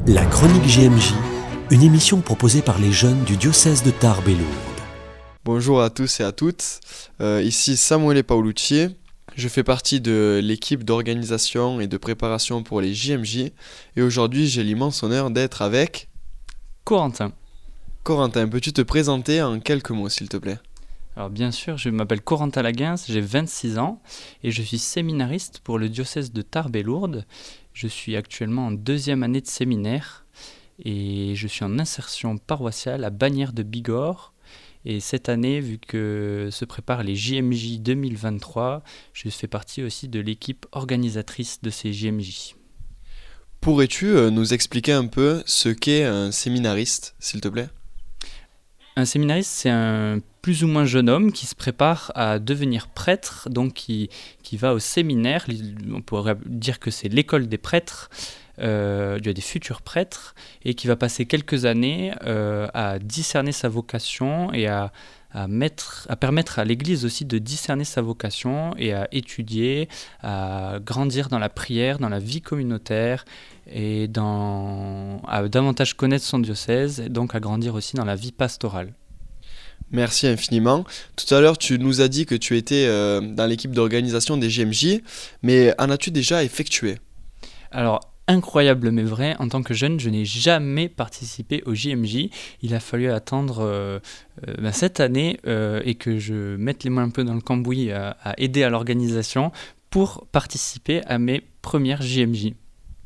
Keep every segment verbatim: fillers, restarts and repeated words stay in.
La Chronique J M J, une émission proposée par les jeunes du diocèse de Tarbes et Lourdes. Bonjour à tous et à toutes, euh, ici Samuele Paolucci, je fais partie de l'équipe d'organisation et de préparation pour les J M J et aujourd'hui j'ai l'immense honneur d'être avec Corentin. Corentin. Peux-tu te présenter en quelques mots s'il te plaît? Alors bien sûr, je m'appelle Corentin Laguens, j'ai vingt-six ans et je suis séminariste pour le diocèse de Tarbes et Lourdes. Je suis actuellement en deuxième année de séminaire et je suis en insertion paroissiale à Bagnères de Bigorre. Et cette année, vu que se préparent les J M J deux mille vingt-trois, je fais partie aussi de l'équipe organisatrice de ces J M J. Pourrais-tu euh, nous expliquer un peu ce qu'est un séminariste s'il te plaît? Un séminariste, c'est un plus ou moins jeune homme qui se prépare à devenir prêtre, donc qui, qui va au séminaire. On pourrait dire que c'est l'école des prêtres, euh, il y a des futurs prêtres, et qui va passer quelques années euh, à discerner sa vocation et à, à, mettre, à permettre à l'Église aussi de discerner sa vocation et à étudier, à grandir dans la prière, dans la vie communautaire, et dans, à davantage connaître son diocèse, et donc à grandir aussi dans la vie pastorale. Merci infiniment. Tout à l'heure, tu nous as dit que tu étais euh, dans l'équipe d'organisation des J M J, mais en as-tu déjà effectué? Alors, incroyable mais vrai, en tant que jeune, je n'ai jamais participé au J M J. Il a fallu attendre euh, euh, ben, cette année euh, et que je mette les mains un peu dans le cambouis à, à aider à l'organisation pour participer à mes premières J M J.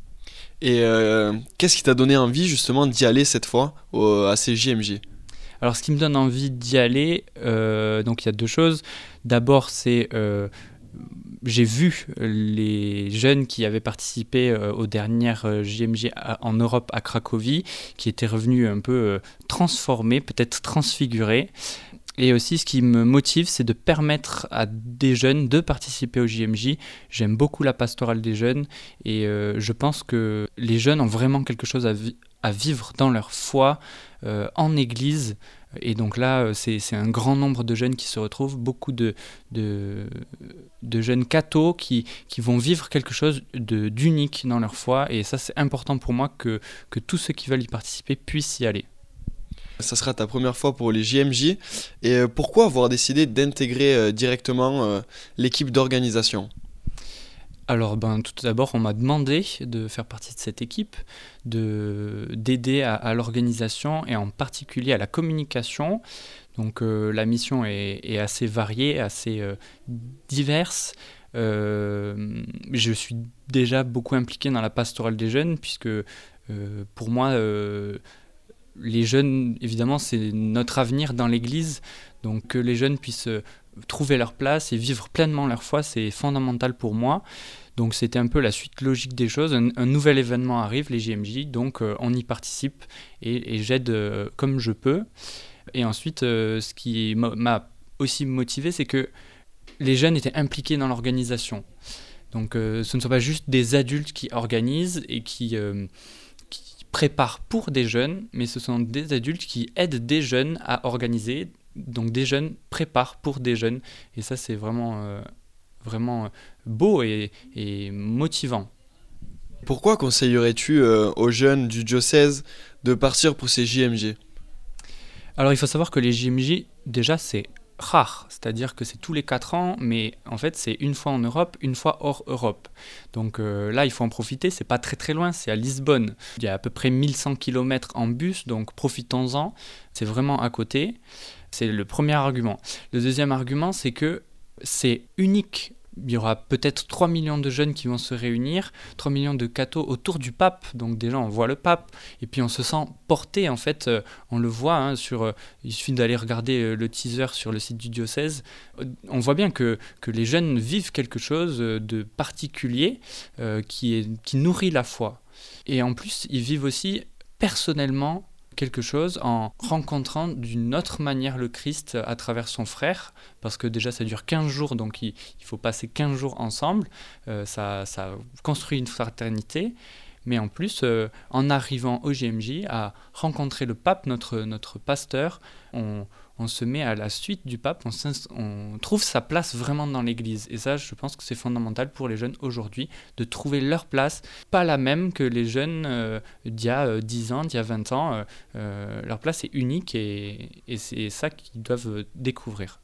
Et euh, qu'est-ce qui t'a donné envie justement d'y aller cette fois au, à ces J M J? Alors, ce qui me donne envie d'y aller, euh, donc il y a deux choses. D'abord, c'est euh, j'ai vu les jeunes qui avaient participé euh, aux dernières euh, J M J à, en Europe à Cracovie, qui étaient revenus un peu euh, transformés, peut-être transfigurés. Et aussi, ce qui me motive, c'est de permettre à des jeunes de participer au J M J. J'aime beaucoup la pastorale des jeunes et euh, je pense que les jeunes ont vraiment quelque chose à, vi- à vivre dans leur foi, euh, en église. Et donc là, c'est, c'est un grand nombre de jeunes qui se retrouvent, beaucoup de, de, de jeunes cathos qui, qui vont vivre quelque chose de, d'unique dans leur foi. Et ça, c'est important pour moi que, que tous ceux qui veulent y participer puissent y aller. Ça sera ta première fois pour les J M J. Et euh, pourquoi avoir décidé d'intégrer euh, directement euh, l'équipe d'organisation? Alors, ben, tout d'abord, on m'a demandé de faire partie de cette équipe, de, d'aider à, à l'organisation et en particulier à la communication. Donc, euh, la mission est, est assez variée, assez euh, diverse. Euh, je suis déjà beaucoup impliqué dans la pastorale des jeunes, puisque euh, pour moi, euh, les jeunes, évidemment, c'est notre avenir dans l'Église. Donc, que les jeunes puissent trouver leur place et vivre pleinement leur foi, c'est fondamental pour moi. Donc c'était un peu la suite logique des choses. Un, un nouvel événement arrive, les J M J, donc euh, on y participe et, et j'aide euh, comme je peux. Et ensuite, euh, ce qui m'a aussi motivé, c'est que les jeunes étaient impliqués dans l'organisation. Donc euh, ce ne sont pas juste des adultes qui organisent et qui, euh, qui préparent pour des jeunes, mais ce sont des adultes qui aident des jeunes à organiser. Donc des jeunes préparent pour des jeunes. Et ça, c'est vraiment, euh, vraiment beau et, et motivant. Pourquoi conseillerais-tu euh, aux jeunes du diocèse de partir pour ces J M J? Alors il faut savoir que les J M J, déjà, c'est rare. C'est-à-dire que c'est tous les quatre ans, mais en fait, c'est une fois en Europe, une fois hors Europe. Donc euh, là, il faut en profiter. C'est pas très très loin, c'est à Lisbonne. Il y a à peu près mille cent kilomètres en bus, donc profitons-en. C'est vraiment à côté. C'est le premier argument. Le deuxième argument, c'est que c'est unique. Il y aura peut-être trois millions de jeunes qui vont se réunir, trois millions de cathos autour du pape. Donc déjà, on voit le pape et puis on se sent porté, en fait. Euh, on le voit, hein, sur, euh, il suffit d'aller regarder euh, le teaser sur le site du diocèse. Euh, on voit bien que, que les jeunes vivent quelque chose de particulier euh, qui, est, qui nourrit la foi. Et en plus, ils vivent aussi personnellement quelque chose en rencontrant d'une autre manière le Christ à travers son frère, parce que déjà ça dure quinze jours, donc il, il faut passer quinze jours ensemble, euh, ça, ça construit une fraternité, mais en plus, euh, en arrivant au J M J, à rencontrer le pape, notre, notre pasteur, on, on se met à la suite du pape, on, on trouve sa place vraiment dans l'Église. Et ça, je pense que c'est fondamental pour les jeunes aujourd'hui, de trouver leur place, pas la même que les jeunes euh, d'il y a euh, dix ans, d'il y a vingt ans. Euh, euh, leur place est unique et, et c'est ça qu'ils doivent découvrir.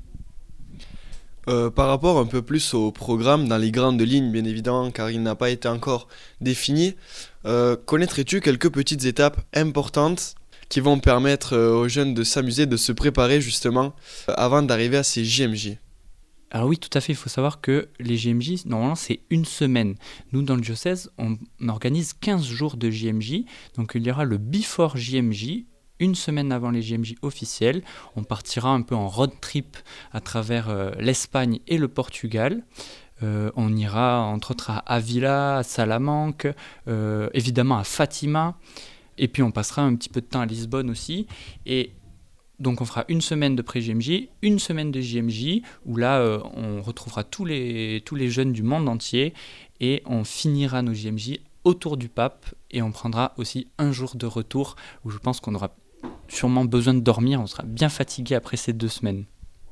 Euh, par rapport un peu plus au programme, dans les grandes lignes bien évidemment, car il n'a pas été encore défini, euh, connaîtrais-tu quelques petites étapes importantes qui vont permettre euh, aux jeunes de s'amuser, de se préparer justement euh, avant d'arriver à ces J M J? Alors oui, tout à fait, il faut savoir que les J M J, normalement c'est une semaine. Nous dans le diocèse, on organise quinze jours de J M J, donc il y aura le Before J M J, une semaine avant les J M J officiels. On partira un peu en road trip à travers euh, l'Espagne et le Portugal. Euh, on ira entre autres à Avila, à Salamanque, euh, évidemment à Fatima. Et puis on passera un petit peu de temps à Lisbonne aussi. Et donc on fera une semaine de pré-J M J, une semaine de J M J, où là euh, on retrouvera tous les, tous les jeunes du monde entier. Et on finira nos J M J autour du pape. Et on prendra aussi un jour de retour, où je pense qu'on aura sûrement besoin de dormir, on sera bien fatigué après ces deux semaines.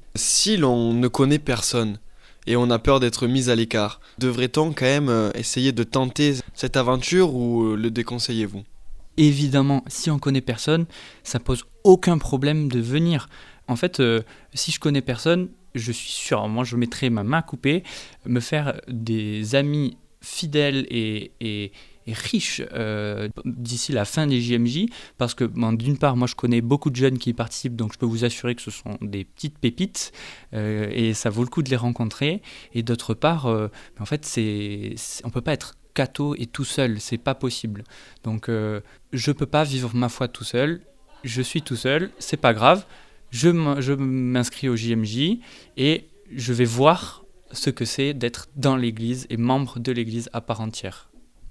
Si l'on ne connaît personne et on a peur d'être mis à l'écart, devrait-on quand même essayer de tenter cette aventure ou le déconseillez-vous? Évidemment, si on connaît personne, ça pose aucun problème de venir. En fait, euh, si je connais personne, je suis sûr, moi je mettrai ma main coupée, me faire des amis fidèles et, et, et riches euh, d'ici la fin des J M J, parce que bon, d'une part, moi je connais beaucoup de jeunes qui y participent, donc je peux vous assurer que ce sont des petites pépites euh, et ça vaut le coup de les rencontrer. Et d'autre part, euh, en fait, c'est, c'est, on ne peut pas être catho et tout seul, c'est pas possible. Donc euh, je peux pas vivre ma foi tout seul, je suis tout seul, c'est pas grave, je, m- je m'inscris au J M J et je vais voir ce que c'est d'être dans l'église et membre de l'église à part entière.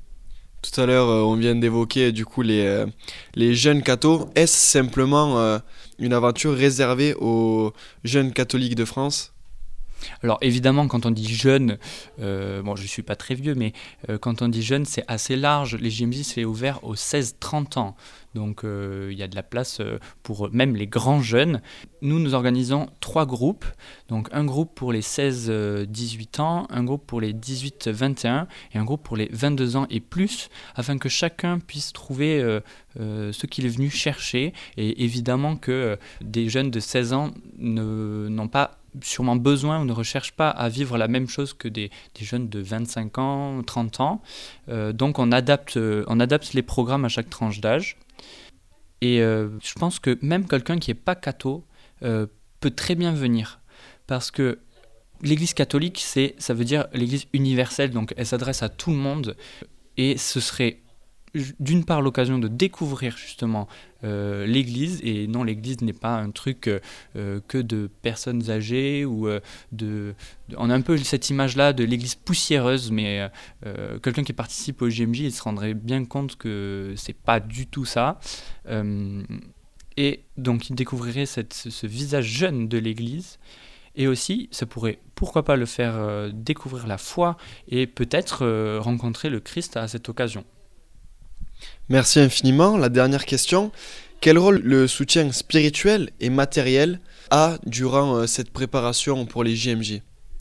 Tout à l'heure, euh, on vient d'évoquer du coup les, euh, les jeunes cathos. Est-ce simplement euh, une aventure réservée aux jeunes catholiques de France ? Alors évidemment, quand on dit jeune, euh, bon je ne suis pas très vieux, mais euh, quand on dit jeune, c'est assez large. Les J M J, c'est ouvert aux seize trente ans. Donc il euh, y a de la place pour même les grands jeunes. Nous, nous organisons trois groupes. Donc un groupe pour les seize dix-huit ans, un groupe pour les dix-huit vingt et un et un groupe pour les vingt-deux ans et plus, afin que chacun puisse trouver euh, euh, ce qu'il est venu chercher. Et évidemment que euh, des jeunes de seize ans ne, n'ont pas sûrement besoin ou ne recherchent pas à vivre la même chose que des, des jeunes de vingt-cinq ans, trente ans. Euh, donc on adapte, on adapte les programmes à chaque tranche d'âge. Et euh, je pense que même quelqu'un qui n'est pas catho euh, peut très bien venir. Parce que l'Église catholique, c'est, ça veut dire l'Église universelle, donc elle s'adresse à tout le monde. Et ce serait d'une part l'occasion de découvrir justement euh, l'église, et non, l'église n'est pas un truc euh, que de personnes âgées ou euh, de, de on a un peu cette image là de l'église poussiéreuse, mais euh, quelqu'un qui participe au J M J, il se rendrait bien compte que c'est pas du tout ça, euh, et donc il découvrirait cette, ce, ce visage jeune de l'église. Et aussi, ça pourrait, pourquoi pas le faire euh, découvrir la foi et peut-être euh, rencontrer le Christ à cette occasion. Merci infiniment. La dernière question, quel rôle le soutien spirituel et matériel a durant euh, cette préparation pour les J M J ?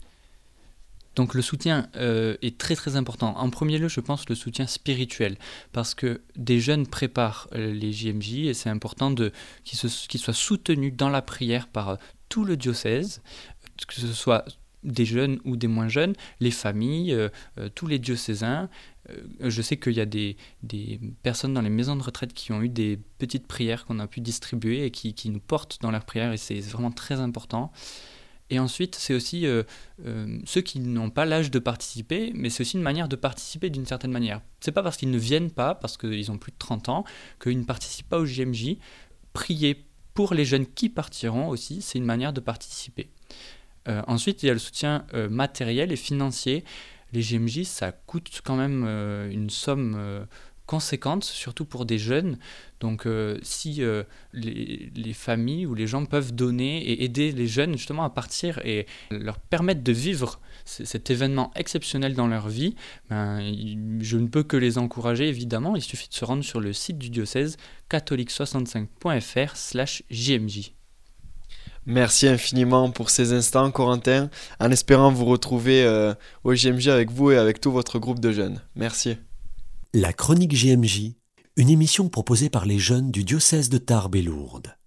Donc le soutien euh, est très très important. En premier lieu, je pense le soutien spirituel, parce que des jeunes préparent euh, les J M J et c'est important de, qu'ils, se, qu'ils soient soutenus dans la prière par euh, tout le diocèse, que ce soit des jeunes ou des moins jeunes, les familles, euh, euh, tous les diocésains. Euh, je sais qu'il y a des, des personnes dans les maisons de retraite qui ont eu des petites prières qu'on a pu distribuer et qui, qui nous portent dans leurs prières, et c'est vraiment très important. Et ensuite, c'est aussi euh, euh, ceux qui n'ont pas l'âge de participer, mais c'est aussi une manière de participer d'une certaine manière. C'est pas parce qu'ils ne viennent pas, parce qu'ils ont plus de trente ans, qu'ils ne participent pas au J M J. Prier pour les jeunes qui partiront aussi, c'est une manière de participer. Euh, ensuite, il y a le soutien euh, matériel et financier. Les J M J, ça coûte quand même euh, une somme euh, conséquente, surtout pour des jeunes. Donc euh, si euh, les, les familles ou les gens peuvent donner et aider les jeunes justement à partir et leur permettre de vivre c- cet événement exceptionnel dans leur vie, ben, je ne peux que les encourager évidemment. Il suffit de se rendre sur le site du diocèse catholique soixante-cinq point f r slash J M J. Merci infiniment pour ces instants, Corentin, en espérant vous retrouver euh, au J M J avec vous et avec tout votre groupe de jeunes. Merci. La chronique J M J, une émission proposée par les jeunes du diocèse de Tarbes et Lourdes.